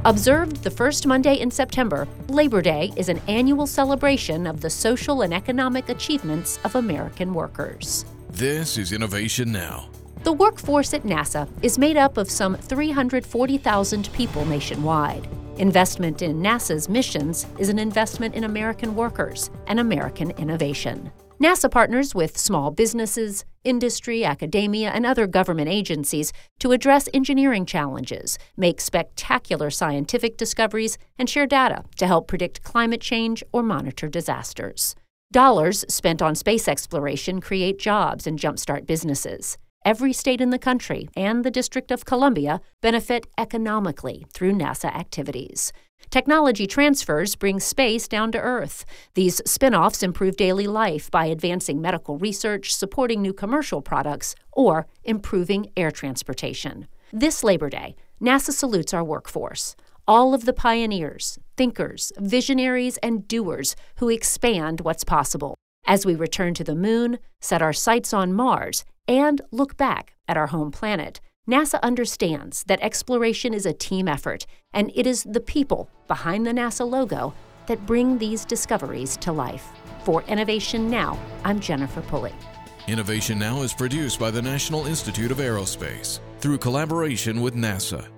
Observed the first Monday in September, Labor Day is an annual celebration of the social and economic achievements of American workers. This is Innovation Now. The workforce at NASA is made up of some 340,000 people nationwide. Investment in NASA's missions is an investment in American workers and American innovation. NASA partners with small businesses, industry, academia, and other government agencies to address engineering challenges, make spectacular scientific discoveries, and share data to help predict climate change or monitor disasters. Dollars spent on space exploration create jobs and jumpstart businesses. Every state in the country and the District of Columbia benefit economically through NASA activities. Technology transfers bring space down to Earth. These spin-offs improve daily life by advancing medical research, supporting new commercial products, or improving air transportation. This Labor Day, NASA salutes our workforce, all of the pioneers, thinkers, visionaries, and doers who expand what's possible. As we return to the moon, set our sights on Mars, and look back at our home planet, NASA understands that exploration is a team effort, and it is the people behind the NASA logo that bring these discoveries to life. For Innovation Now, I'm Jennifer Pulley. Innovation Now is produced by the National Institute of Aerospace through collaboration with NASA.